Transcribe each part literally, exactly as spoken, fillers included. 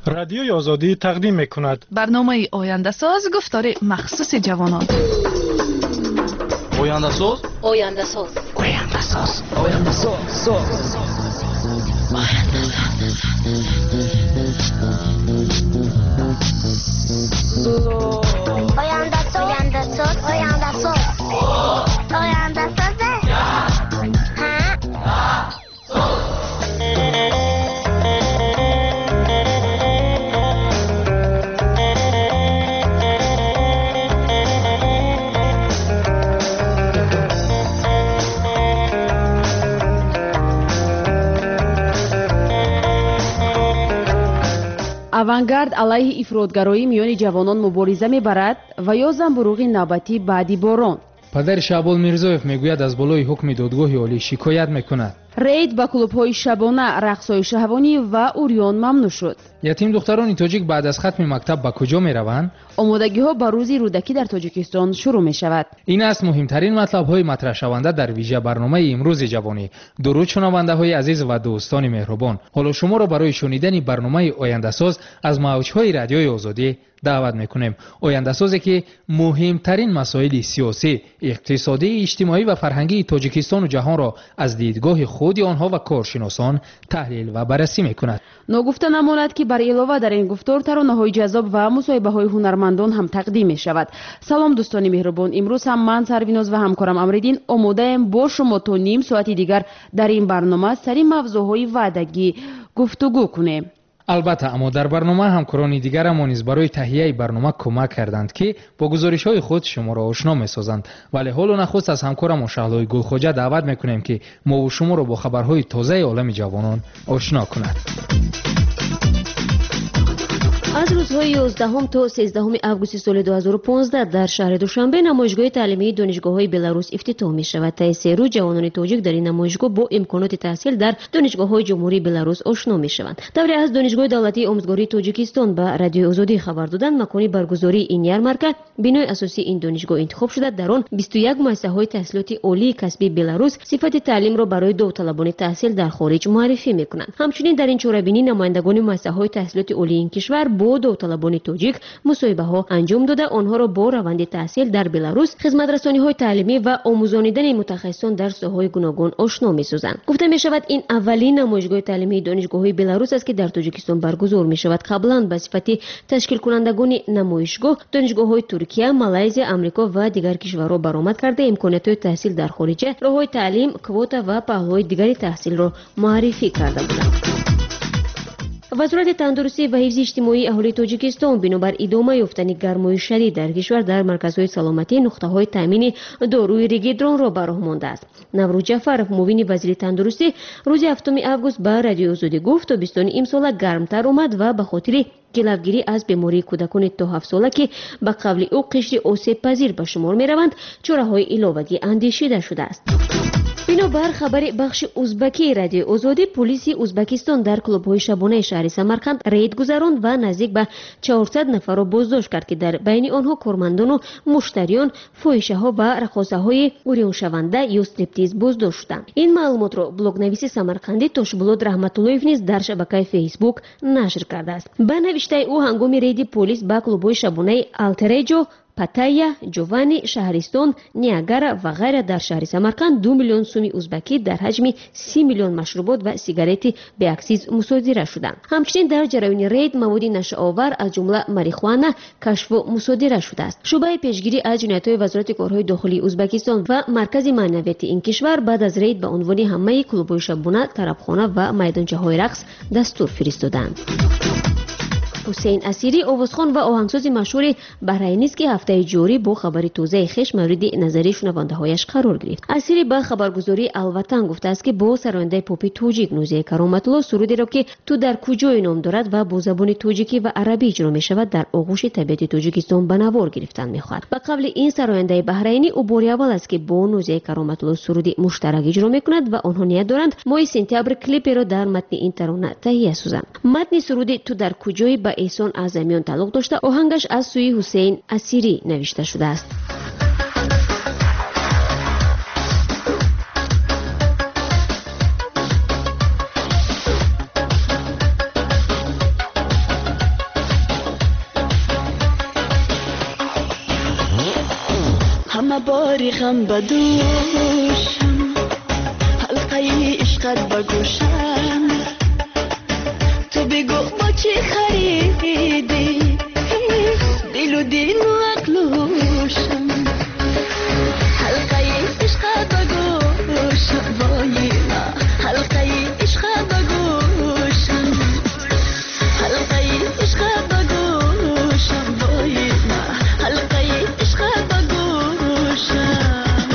رادیوی آزادی تقدیم می‌کند برنامه آینده ساز گفتار مخصوص جوانان. آینده ساز آینده ساز آینده ساز آینده ساز آینده ساز آینده ساز آینده ساز آینده ساز авангард алайҳи ифротгароӣ миёни ҷавонон мубориза мебарад ва ё замбурӯғи навбатӣ баъди борон. падари шаҳбол мирзоев мегӯяд аз болои ҳукми додгоҳи олӣ шикоят мекунад. рейд ба клубҳои шабона, рақсҳои шаҳвонӣ ва урён мамнӯъ шуд. ятим духтарони тоҷик баъд аз хатми мактаб ба куҷо мераванд? омодагиҳо ба рӯзи рӯдакӣ дар тоҷикистон шурӯъ мешавад. ин аст муҳимтарин матлабҳои матраҳшаванда дар вижа барномаи имрӯзи ҷавонӣ. дуруд шунавандаҳои азиз ва дӯстони меҳрубон, ҳоло шуморо барои шунидани барномаи ояндасоз аз мавҷҳои радиои озодӣ даъват мекунем. ояндасозе ки муҳимтарин масоили сиёсӣ, иқтисодии, иҷтимоӣ ва фарҳангии тоҷикистону ҷаҳонро аз дидгоҳи худи онҳо ва коршиносон таҳлил ва баррасӣ мекунад. ногуфта намонад ки бар илова дар ин гуфтор таронаҳои ҷаззоб ва мусоҳибаҳои ҳунармандон ҳам тақдим мешавад. салом дӯстони меҳрубон, имрӯз ҳам ман Сарвиноз ва ҳамкорам Амриддин омодаем бо шумо то ним соати дигар дар ин барнома сари мавзӯъҳои ваъдагӣ гуфтугӯ кунем. албатта, аммо дар барнома ҳамкорони дигарамон низ барои таҳияи барнома кӯмак карданд ки бо гузоришҳои худ шуморо ошно месозанд. вале ҳолу нахуст аз ҳамкорамон Шаҳлои Гулхоҷа даъват мекунем ки мову шуморо бо хабарҳои тозаи олами ҷавонон ошно кунад. аз рӯзҳои ёздаҳум то сездаҳуми августи соли ду ҳазору понздаҳ дар шаҳри Душанбе намоишгоҳи таълимии донишгоҳҳои Беларус ифтитоҳ мешавад. таи се рӯз ҷавонони тоҷик дар ин намоишгоҳ бо имконоти таҳсил дар донишгоҳҳои ҷумҳурии Беларус ошно мешаванд. давре аз донишгоҳи давлатии омӯзгории Тоҷикистон ба радиои Озодӣ хабар доданд, макони баргузории ин ярмарка бинои асосии ин донишгоҳ интихоб шуда, дар он бисту як муассисаҳои таҳсилоти олии касбии Беларус сифати таълимро барои довталабони таҳсил дар хориҷ муаррифӣ мекунанд. ҳамчунин дар ин чорабинӣ намояндагони муассисаҳои таҳсилоти олии ин кишвар бо довталабони тоҷик мусоҳибаҳо анҷом дода, онҳоро бо раванди таҳсил дар Беларус, хизматрасониҳои таълимӣ ва омӯзонидани мутахассисон дар соҳаҳои гуногун ошно месозанд. гуфта мешавад, ин аввалин намоишгоҳи таълимии донишгоҳҳои Беларус аст ки дар Тоҷикистон баргузор мешавад. қаблан ба сифати ташкилкунандагони намоишгоҳ донишгоҳҳои Туркия, Малайзия, Амрико ва дигар кишварҳо баромад карда имкониятҳои таҳсил дар хориҷа, роҳҳои таълим, квота ва паҳлӯҳои дигари таҳсилро муаррифӣ карда буданд. вазорати тандурустӣ ва ҳифзи иҷтимоии аҳолии Тоҷикистон бинобар идома ёфтани гармои шадид дар кишвар дар марказҳои саломатӣ нуқтаҳои таъмини доруи ригидронро ба роҳ мондааст. Наврӯз Ҷафаров, муовини вазири тандурустӣ, рӯзи ҳафтуми август ба радиои Озодӣ гуфт, тобистони имсола гармтар омад ва ба хотири гилавгирӣ аз бемории кӯдакони то ҳафтсола ки ба қавли ӯ қишри осебпазир ба шумор мераванд, чораҳои иловагӣ андешида шудааст. бинобар хабари бахши узбакии радиои Озодӣ, полиси Узбекистон дар клубҳои шабонаи шаҳри Самарқанд рейд гузаронд ва наздик ба чаҳорсад нафарро боздошт кард ки дар байни онҳо кормандону муштариён фоҳишаҳо ва рақосаҳои урёншаванда ё стриптиз боздошт шуданд. ин маълумотро блогнависи самарқандӣ Тошбулот Раҳматуллоев низ дар шабакаи Фейсбук нашр кардааст. ба навиштаи ӯ, ҳангоми рейди полис ба клубҳои шабонаи Алтереҷо, Паттайя, Ҷовани, Шаҳристон, Ниагара ва ғайра дар шаҳри Самарқанд ду миллион сӯми узбакӣ дар ҳаҷми си миллион машрубот ва сигарети беаксиз мусодира шуданд. ҳамчунин дар ҷараёни рейд маводи нашаовар аз ҷумла марихуана кашфу мусодира шудааст. шӯъбаи пешгирӣ аз ҷиноятҳои Вазорати корҳои дохилии Узбекистон ва маркази маънавияти ин кишвар баъд аз рейд ба унвони ҳамаи клубҳои шабона, тарабхона ва майдончаҳои рақс дастур фиристоданд. ҳусейн Асири, овозхон ва оҳангсози машҳури баҳрайнист ки ҳафтаи ҷорӣ бо хабари тозаи хеш мавриди назари шунавандаҳояш қарор гирифт. Асири ба хабаргузории Алватан гуфтааст ки бо сарояндаи попи тоҷик Нузияи Кароматулло сурудеро ки ту дар куҷои ном дорад ва бо забони тоҷикӣ ва арабӣ иҷро мешавад, дар оғӯши табиати Тоҷикистон ба навор гирифтан мехоҳад. ба қавли ин сарояндаи баҳрайнӣ, ӯ бори аввал аст ки бо Нузияи Кароматулло суруди муштарак иҷро мекунад ва онҳо ният доранд моҳи сентябр клиперо дар матни ин тарона таҳия созанд. матни суруди ту дар куҷои ба Эҳсон Азамиён тааллуқ дошта, оҳангаш аз сӯи Ҳусейн Асири навишта шудааст. باری غم بدوشم حلقه عشقت بگوشم تو بگو با چی خریدی دل و دین و عقل و هوشم حلقه عشقت بگوشم وای ما حلقه عشقت بگوشم حلقه عشقت بگوشم وای ما حلقه عشقت بگوشم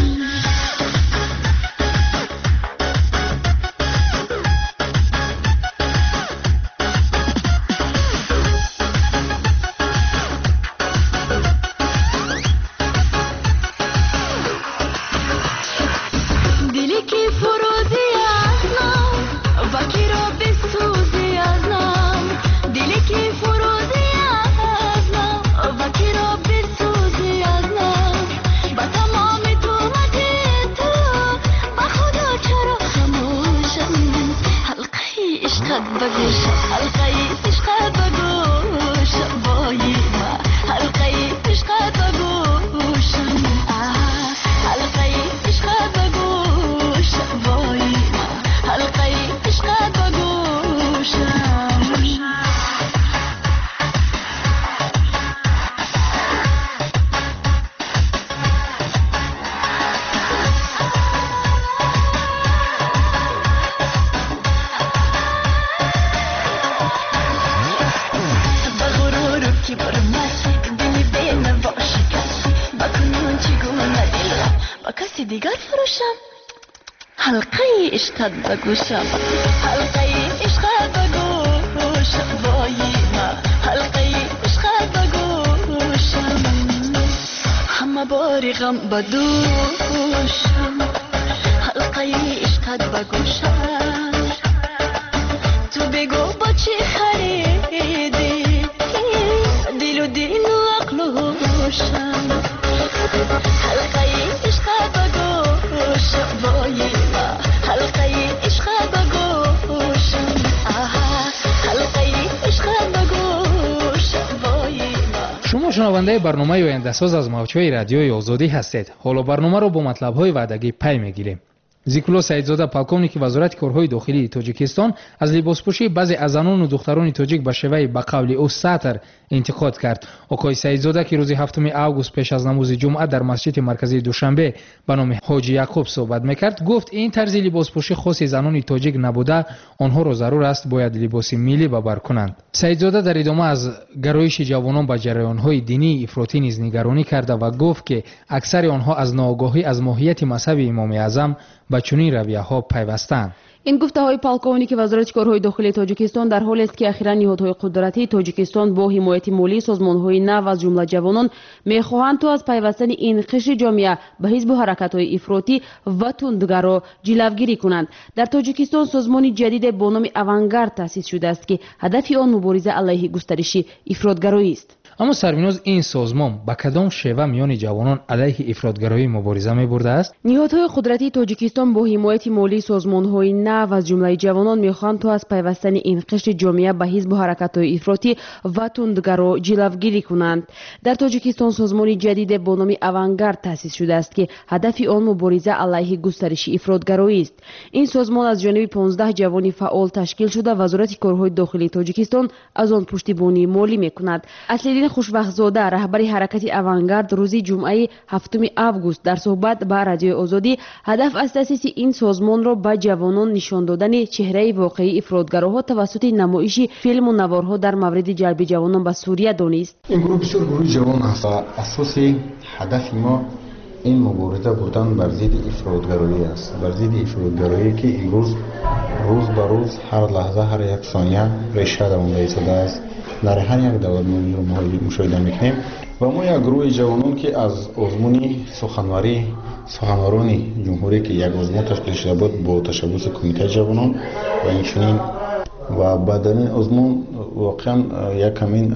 حلقه عشقت بگوشم حلقه عشقت بگوشم وای ما حلقه عشقت بگوشم همه باری غم بدوشم حلقه عشقت بگوشم تو بگو با چی خریدی دل و دین و عقل و هوشم حلقه عشقت بگوشم وای ما حلقه عشقت بگوشم حلقه عشقت بگوشم وای ما. شما شنونده برنامه آینده ساز از موجهای رادیوی آزادی هستید. حالا برنامه رو با مطلب‌های وعدگی پی می‌گیریم. زیکلو سعیدزاده پالکونیک وزارت کارهای داخلی تاجیکستان از لباسپوشی بعضی از زنان و دختران تاجیک به شیوه به قول او ساتر انتقاد کرد. آقای سعیدزاده که روز هفتم آگوست پیش از نماز جمعه در مسجد مرکزی دوشنبه به نام حاجی یعقوب صحبت میکرد، گفت این طرز لباسپوشی خاص زنان تاجیک نبوده، آنها را ضرور است باید لباس ملی ببر کنند. سعیدزاده در ادامه از گرایش جوانان به جریان‌های دینی افراطی نیز نگرانی کرده و گفت که اکثر آنها از ناآگاهی از ماهیت مذهب امام اعظم به چنین رویه‌ها پیوستند. این گفته‌های پالکونیک وزارت کارهای داخلی تاجیکستان در حالی است که اخیراً نهادهای قدرتی تاجیکستان با حمایت مالی سازمان‌های نو از جمله جوانان می‌خواهند تا از پیوستن این قشر جامعه به حزب و حرکت‌های افراطی و تندگرا جلوگیری کنند. در تاجیکستان سازمانی جدید با نام اوانگارد تأسیس شده است که هدف آن مبارزه علیه گسترش افراطگرایی است. اما سربیناز این سازمان با کدام شیوه میان جوانان علیه افراطگرایی مبارزه می‌برده است؟ نهادهای قدرتی تاجیکستان با حمایت مالی سازمان‌های نو از جمله جوانان می‌خواهند تا از پیوستن این قشر جامعه به حزب و حرکت‌های افراطی و تندگرا جلوگیری کنند. در تاجیکستان سازمانی جدید با نام اوانگارد تأسیس شده است که هدف آن مبارزه علیه گسترش افراطگرایی است. این سازمان از جانب پانزده جوان فعال تشکیل شده وزارت کارهای داخلی تاجیکستان از آن پشتیبانی مالی می‌کند. اصلیدین خوشبخت‌زاده رهبر حرکت اوانگارد روز جمعه هفتم آگوست در صحبت با رادیو آزادی هدف از تأسیس این سازمان را به جوانان نشان دادن چهره واقعی افراطگراها توسط نمایش فیلم و نوارها در مورد جلب جوانان به سوریه دانست. این گروه بسیار گروه جوان است. اساس هدف ما این مبارزه بودن بر ضد افراطگرایی است، بر ضد افراطگرایی که امروز روز به روز هر لحظه هر یک ثانیه ریشه دوانده ایستاده است در هر یک دولت ما مشاهده میکنیم و ما یک گروه جوانان که از آزمونی سخنوری سخنوران جمهوری که یک آزمون تشکیل شده بود با تشبث کمیته جوانان و اینچنین و بعد این آزمون واقعا یک کمین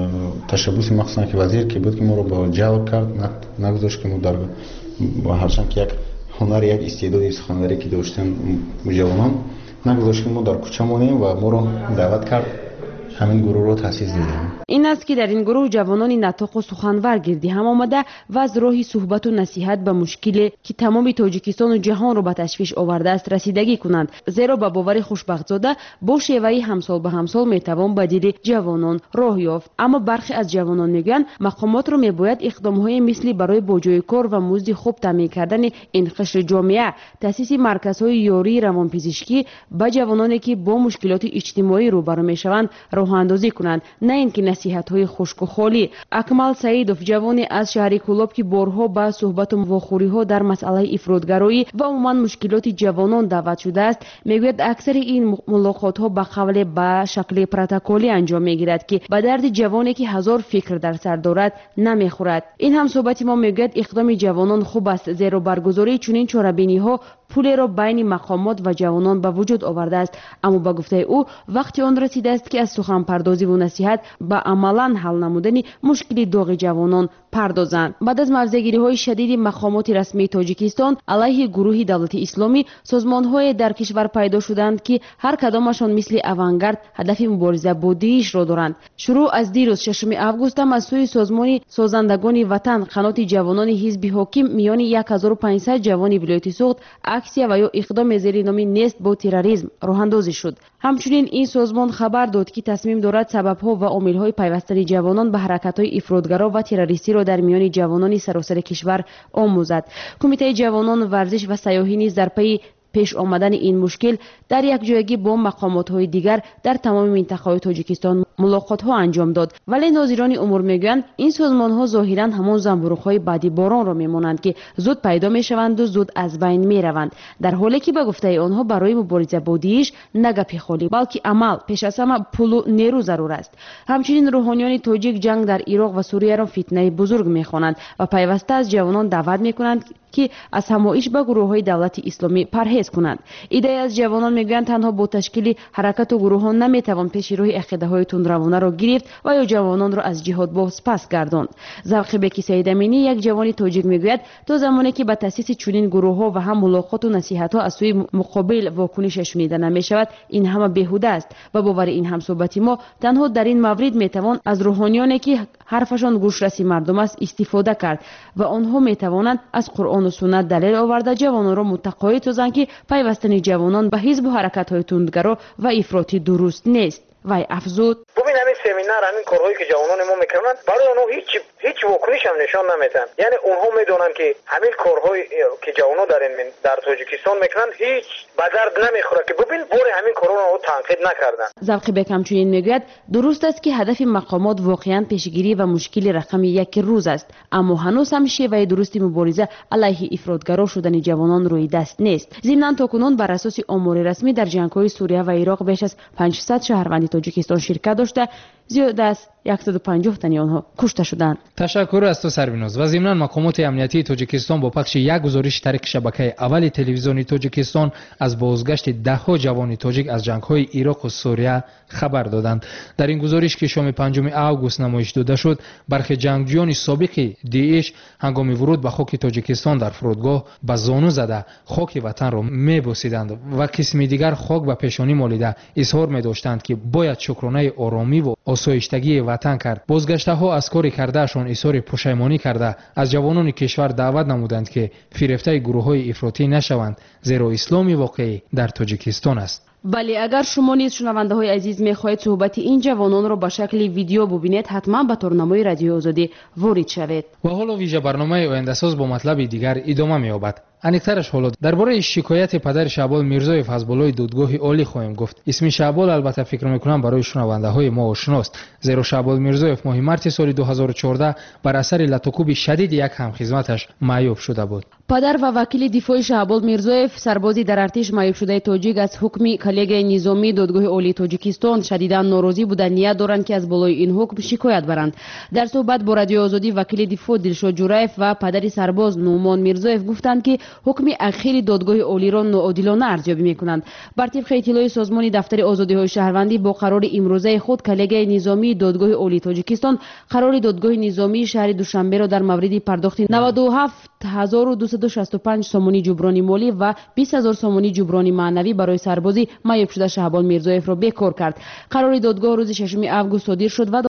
تشبث مخصوصا که وزیر که بود که ما رو با جور کرد نگذاشت که ما در و هرچند که یک هنر یک استعداد سخنوری که داشتن جوانان نگذاشت که ما در کوچه مونیم و ما رو دعوت کرد همین گروه رو تأسیس دادیم. این است که در این گروه جوانان نطق و سخنور گردی هم آمده و از راهی صحبت و نصیحت به مشکلی که تمام تاجیکستان و جهان رو به تشویش آورده است رسیدگی کنند، زیرا به باور خوشبخت‌زاده با شیوه همسال به همسال میتوان به دل جوانان راه یافت. اما برخی از جوانان میگن مقامات رو میباید اقدام‌های مثل برای باجای کار و مزد خوب تامین کردن این قشر جامعه، تأسیس مرکزهای یاری روانپزشکی به جوانانی که با مشکلات اجتماعی روبرو میشوند راه اندازی کنند، نه اینکه نصیحت‌های خشک و خالی. اکمل سعیدوف جوانی از شهر کولاب که بارها با صحبت و مواخوری‌ها در مسئله افراطگرایی و عموما مشکلات جوانان دعوت شده است، میگوید اکثر این ملاقات‌ها به قول به شکل پروتکلی انجام میگیرد که به درد جوانی که هزار فکر در سر دارد نمیخورد. این هم صحبت ما میگوید اقدام جوانان خوب است، زیرا برگزاری چنین چاره‌بینی‌ها پولی را بین مقامات و جوانان به وجود آورده است. اما با گفته او وقتی آن رسیده است که از سخن پردازی و نصیحت به عملاً حل نمودن مشکل داغ جوانان پردازند. بعد از مرزگیری های شدید مقامات رسمی تاجیکستان علیه گروه دولت اسلامی، سازمان های در کشور پیدا شدند که هر کدامشان مثل اوانگارد هدف مبارزه با داعش را دارند. شروع از دیروز ششم آگوست هم از سوی سازمان سازندگان وطن قنات جوانان حزب حاکم میان هزار و پانصد جوان ولایت سوخت اکسیا و یا اقدام زیر نام نیست با تروریسم راه اندازی شد. همچنین این سازمان خبر داد که تصمیم دارد سبب‌ها و عامل‌های پیوستن جوانان به حرکت‌های افراطگرا و تروریستی را در میان جوانان سراسر کشور آموزد. کمیته جوانان ورزش و سیاحی نیز در پی پیش آمدن این مشکل در یک جایگی با مقامات‌های دیگر در تمام منطقه‌های تاجیکستان ملاقات‌ها انجام داد. ولی ناظران امور میگویند این سازمان‌ها ظاهراً همان زنبورهای بعدی باران را میمانند که زود پیدا میشوند و زود از بین میروند، در حالی که به گفته آنها برای مبارزه با داعش نه گپ خالی بلکه عمل پیش از همه پول و نیرو ضرور است. همچنین روحانیان تاجیک جنگ در عراق و سوریه را فتنه بزرگ می‌خوانند و پیوسته از جوانان دعوت می‌کنند که از همایش با گروه‌های دولت اسلامی پرهیز کنند. ایده از جوانان میگویند تنها با تشکیل حرکت و گروه‌ها نمیتوان پیش روی عقیده‌های تندروانه را گرفت و یا جوانان را از جهاد باز پس گرداند. ذوق بکی سید امینی یک جوان تاجیک میگوید تا زمانی که به تأسیس چنین گروه‌ها و هم ملاقات و نصیحت‌ها از سوی مقابل واکنش شنیده نمی‌شود این همه بیهوده است و باور این همصحبتی ما تنها در این مورد میتوان از روحانیانی که حرفشان گوش رسی مردم است استفاده کرد و آنها میتوانند از قرآن و سنت دلیل آورده جوانان را متقاعد سازند که پیوستن جوانان به حزب و حرکت‌های تندگرا و افراطی درست نیست. وای افزود ببین همین سمینار همین کارهایی که جوانان ما میکنن برای اونها هیچ هیچ واکنش هم نشان نمیدن. یعنی اونها میدونن که همین کارهایی که جوانان در این در تاجیکستان میکنن هیچ به درد نمیخوره که ببین بور همین کارها رو تنقید نکردن. ذوق بک همچنین میگوید درست است که هدف مقامات واقعا پیشگیری و مشکل رقم یک روز است، اما هنوز هم شیوه درستی مبارزه علیه افراطگرا شدن جوانان روی دست نیست. ضمن تاکنون بر اساس آمار رسمی در جنگ‌های سوریه و عراق بیش از پانصد شهروند تاجیکستان شرکت داشته، زیاد از صد و پنجاه تن آنها کشته شدند. تشکر از تو سربیناز. و ضمن مقامات امنیتی تاجیکستان با پخش یک گزارش طریق شبکه اول تلویزیونی تاجیکستان از بازگشت ده ها جوان تاجیک از جنگ‌های عراق و سوریه خبر دادند. در این گزارش که شام پنجم آگوست نمایش داده شد، برخی جنگجویان سابق داعش هنگام ورود به خاک تاجیکستان در فرودگاه به زانو زده خاک وطن را می‌بوسیدند و قسم دیگر خاک به پیشانی مالیده اظهار می‌داشتند که باید شکرانه آرامی و آسایشتگی وطن کرد. بازگشته‌ها از کاری کردهشان اظهار پشیمانی کرده از جوانان کشور دعوت نمودند که فریفته گروه‌های افراطی نشوند، زیرا اسلامی واقعی در تاجیکستان است. بله، اگر شما نیز شنونده های عزیز میخواهید صحبت این جوانان را به شکل ویدیو ببینید، حتما به تورنمای رادیو آزادی وارد شوید. و حالا ویژه برنامه آینده ساز با مطلب دیگر ادامه می‌یابد. انیکترش حالا درباره شکایت پدر شعبال میرزایف از بالای دادگاه عالی خواهیم گفت. اسم شعبال البته فکر میکنم برای شنونده های ما آشناست، زیرا شعبال میرزایف ماه مارس سال دو هزار و چهارده بر اثر لطوکوب شدید یک همخدمتش معیوب شده بود. پدر و وکیل دفاع شعبال میرزایف، سربازی در ارتش معیوب شده تاجیک، از حکم کلیگ نظامی دادگاه عالی تاجیکستان شدیداً ناراضی بودند، نیت دارند که از بالای این حکم شکایت برند. در صحبت با رادیو آزادی وکیل دفاع دلشاد جورایف و پدر سرباز نومان میرزایف گفتند که حکم اخیر دادگاه عالی را ناعادلانه ارزیابی می‌کنند. بر طبق اطلاع سازمان دفتر آزادی‌های شهروندی، با قرار امروزه خود کلیگ نظامی دادگاه عالی تاجیکستان قرار دادگاه نظامی شهر دوشنبه را در مورد پرداخت نود و هفت ҳазору дусаду шасту панҷ сомонӣ ҷуброни молӣ ва бист ҳазор сомонӣ ҷуброни маънавӣ барои сарбози маъюбшуда Шаҳбон Мирзоевро бекор кард. Қарори додгоҳ рӯзи шашуми август содир шуд ва